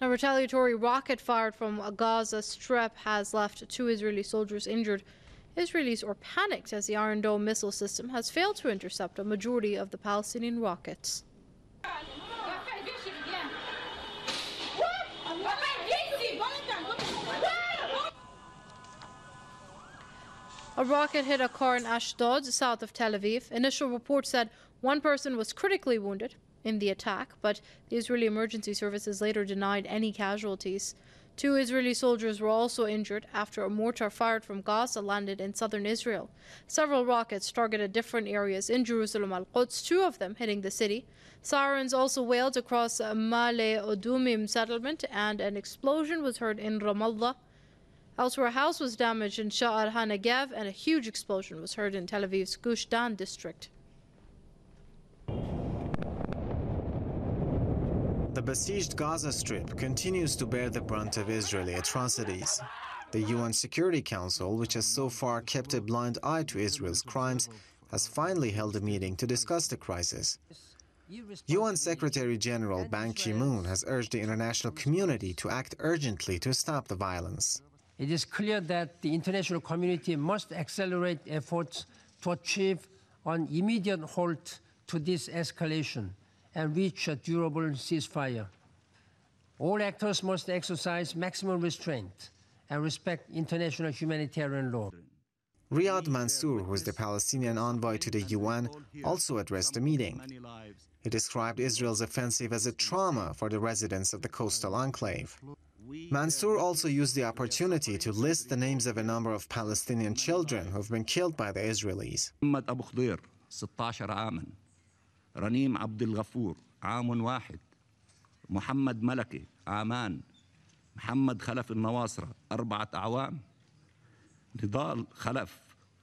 A retaliatory rocket fired from Gaza Strip has left 2 Israeli soldiers injured. Israelis are panicked as the Iron Dome missile system has failed to intercept a majority of the Palestinian rockets. A rocket hit a car in Ashdod, south of Tel Aviv. Initial reports said one person was critically wounded in the attack, but the Israeli emergency services later denied any casualties. 2 Israeli soldiers were also injured after a mortar fired from Gaza landed in southern Israel. Several rockets targeted different areas in Jerusalem al-Quds, 2 of them hitting the city. Sirens also wailed across Male Odumim settlement, and an explosion was heard in Ramallah. Elsewhere, a house was damaged in Sha'ar HaNegev, and a huge explosion was heard in Tel Aviv's Gush Dan district. The besieged Gaza Strip continues to bear the brunt of Israeli atrocities. The UN Security Council, which has so far kept a blind eye to Israel's crimes, has finally held a meeting to discuss the crisis. UN Secretary General Ban Ki-moon has urged the international community to act urgently to stop the violence. It is clear that the international community must accelerate efforts to achieve an immediate halt to this escalation and reach a durable ceasefire. All actors must exercise maximum restraint and respect international humanitarian law. Riyad Mansour, who is the Palestinian envoy to the UN, also addressed the meeting. He described Israel's offensive as a trauma for the residents of the coastal enclave. Mansour also used the opportunity to list the names of a number of Palestinian children who have been killed by the Israelis. محمد أبو خضير 16 عاما، رنيم عبد الغفور عام واحد، محمد ملكي عامان، محمد خلف النواصرة 4 أعوام، نضال خلف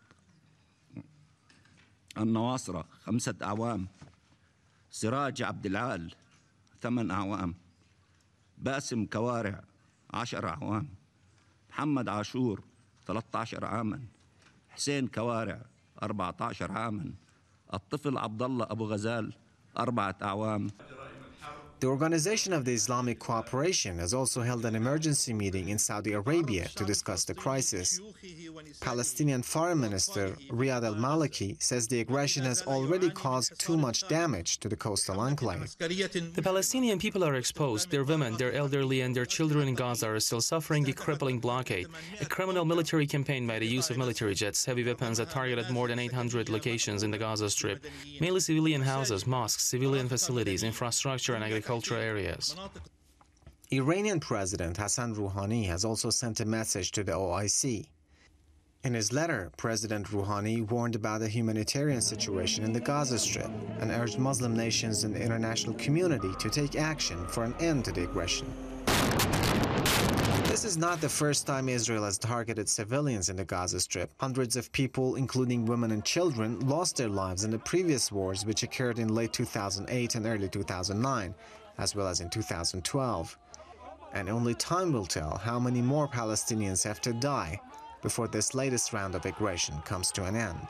النواصرة 5 أعوام، سراج عبد العال 8 أعوام، باسم كوارع 10 أعوام، محمد عاشور 13 عاما، حسين كوارع 14 عاما، الطفل عبد الله أبو غزال 4 أعوام. The Organization of the Islamic Cooperation has also held an emergency meeting in Saudi Arabia to discuss the crisis. Palestinian Foreign Minister Riyad al-Maliki says the aggression has already caused too much damage to the coastal enclave. The Palestinian people are exposed. Their women, their elderly, and their children in Gaza are still suffering a crippling blockade, a criminal military campaign by the use of military jets, heavy weapons that targeted more than 800 locations in the Gaza Strip, mainly civilian houses, mosques, civilian facilities, infrastructure, and agricultural areas. Iranian President Hassan Rouhani has also sent a message to the OIC. In his letter, President Rouhani warned about the humanitarian situation in the Gaza Strip and urged Muslim nations and the international community to take action for an end to the aggression. This is not the first time Israel has targeted civilians in the Gaza Strip. Hundreds of people, including women and children, lost their lives in the previous wars, which occurred in late 2008 and early 2009, as well as in 2012. And only time will tell how many more Palestinians have to die before this latest round of aggression comes to an end.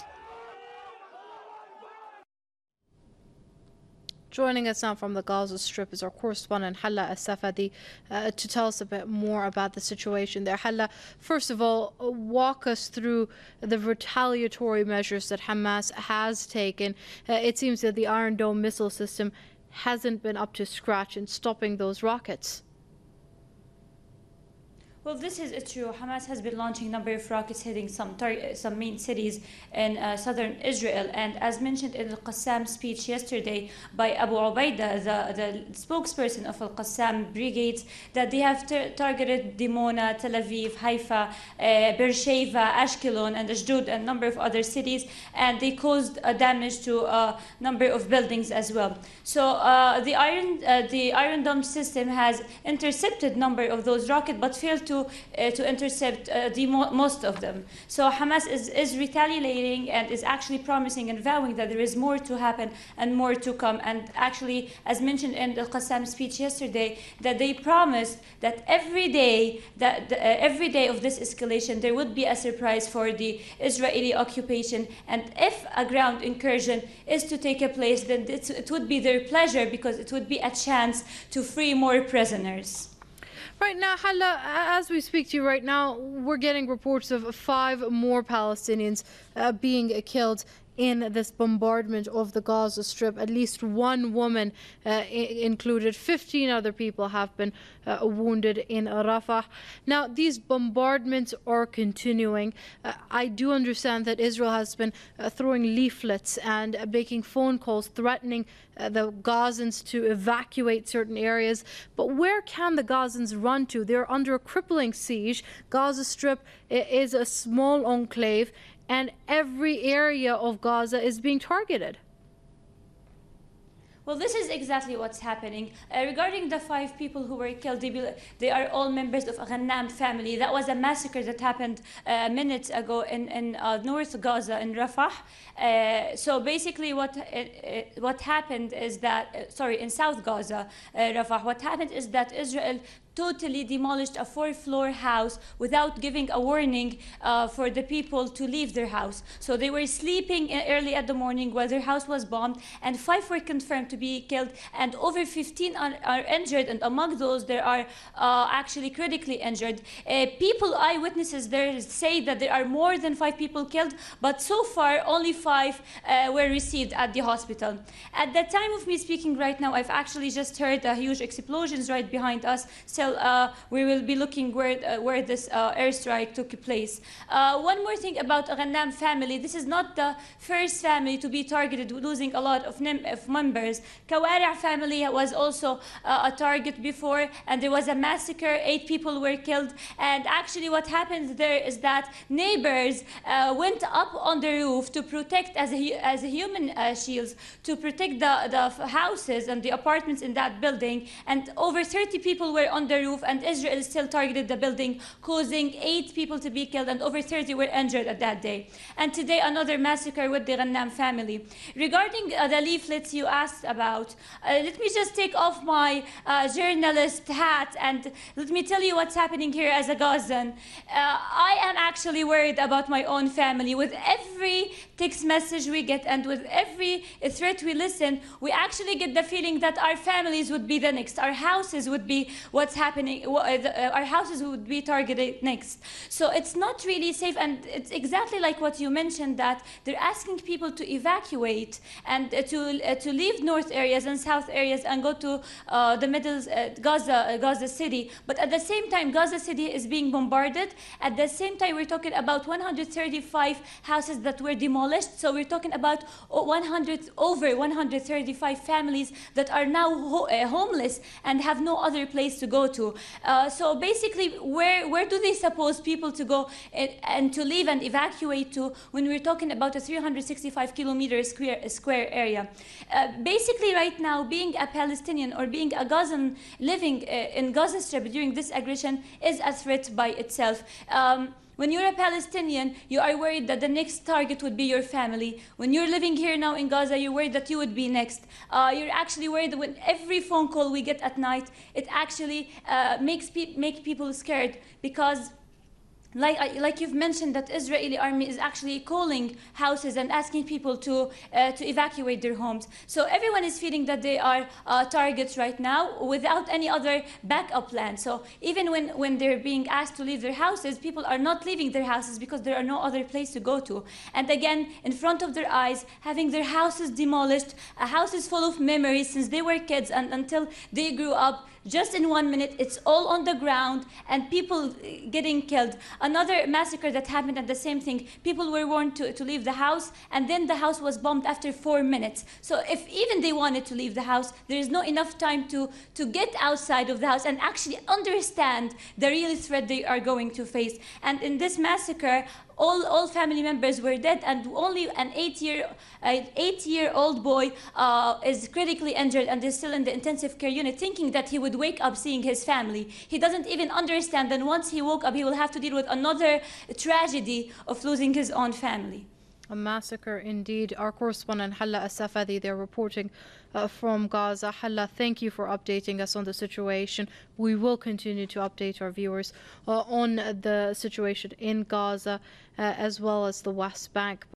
Joining us now from the Gaza Strip is our correspondent Hala As-Safadi to tell us a bit more about the situation there. Hala, first of all, walk us through the retaliatory measures that Hamas has taken. It seems that the Iron Dome missile system hasn't been up to scratch in stopping those rockets. Well, this is true. Hamas has been launching a number of rockets hitting some main cities in southern Israel. And as mentioned in the Qassam speech yesterday by Abu Ubaidah, the spokesperson of Al-Qassam brigades, that they have targeted Dimona, Tel Aviv, Haifa, Beersheva, Ashkelon, and Ashdod, and a number of other cities. And they caused damage to a number of buildings as well. So the Iron Dome system has intercepted a number of those rockets, but failed to intercept most of them. So Hamas is retaliating and is actually promising and vowing that there is more to happen and more to come. And actually, as mentioned in the Qassam speech yesterday, that they promised that every day of this escalation, there would be a surprise for the Israeli occupation. And if a ground incursion is to take place, then it would be their pleasure, because it would be a chance to free more prisoners. Right now, Hala, as we speak to you right now, we're getting reports of 5 more Palestinians being killed in this bombardment of the Gaza Strip. At least 1 woman included. 15 other people have been wounded in Rafah. Now, these bombardments are continuing. I do understand that Israel has been throwing leaflets and making phone calls threatening the Gazans to evacuate certain areas. But where can the Gazans run to? They're under a crippling siege. Gaza Strip is a small enclave, and every area of Gaza is being targeted. Well, this is exactly what's happening. Regarding the 5 people who were killed, they are all members of a Ghannam family. That was a massacre that happened minutes ago in North Gaza, in Rafah. So basically what happened is that, in South Gaza, Rafah, what happened is that Israel totally demolished a 4-floor house without giving a warning for the people to leave their house. So they were sleeping early at the morning while their house was bombed, and 5 were confirmed to be killed, and over 15 are injured, and among those there are actually critically injured. People, eyewitnesses there, say that there are more than 5 people killed, but so far only 5 were received at the hospital. At the time of me speaking right now, I've actually just heard huge explosions right behind us. We will be looking where this airstrike took place. One more thing about a Ghannam family. This is not the first family to be targeted, losing a lot of members. Kawari family was also a target before, and there was a massacre. 8 people were killed. And actually what happened there is that neighbors went up on the roof to protect, as a human shields, to protect the houses and the apartments in that building. And over 30 people were on the roof, and Israel still targeted the building, causing 8 people to be killed, and over 30 were injured at that day. And today, another massacre with the Ghannam family. Regarding the leaflets you asked about, let me just take off my journalist hat and let me tell you what's happening here as a Gazan. I am actually worried about my own family. With every text message we get and with every threat we listen, we actually get the feeling that our families would be the next. Our houses would be what's happening. Our houses would be targeted next. So it's not really safe, and it's exactly like what you mentioned, that they're asking people to evacuate and to leave north areas and south areas and go to the middle Gaza city. But at the same time, Gaza city is being bombarded. At the same time, we're talking about 135 houses that were demolished. So we're talking about over 135 families that are now homeless and have no other place to go to. So basically, where do they suppose people to go and to leave and evacuate to when we're talking about a 365 kilometer square area? Basically, right now, being a Palestinian or being a Gazan living in Gaza Strip during this aggression is a threat by itself. When you're a Palestinian, you are worried that the next target would be your family. When you're living here now in Gaza, you're worried that you would be next. You're actually worried that when every phone call we get at night, it actually make people scared, because like you've mentioned, that Israeli army is actually calling houses and asking people to evacuate their homes. So everyone is feeling that they are targets right now without any other backup plan. So even when they're being asked to leave their houses, people are not leaving their houses because there are no other place to go to. And again, in front of their eyes, having their houses demolished, houses full of memories since they were kids and until they grew up. Just in 1 minute, it's all on the ground and people getting killed. Another massacre that happened at the same thing. People were warned to leave the house, and then the house was bombed after 4 minutes. So if even they wanted to leave the house, there is not enough time to get outside of the house and actually understand the real threat they are going to face. And in this massacre, all family members were dead, and only an 8-year-old boy is critically injured and is still in the intensive care unit, thinking that he would wake up seeing his family. He doesn't even understand that once he woke up, he will have to deal with another tragedy of losing his own family. A massacre indeed. Our correspondent Hala As-Safadi, they're reporting from Gaza. Hala, thank you for updating us on the situation. We will continue to update our viewers on the situation in Gaza as well as the West Bank.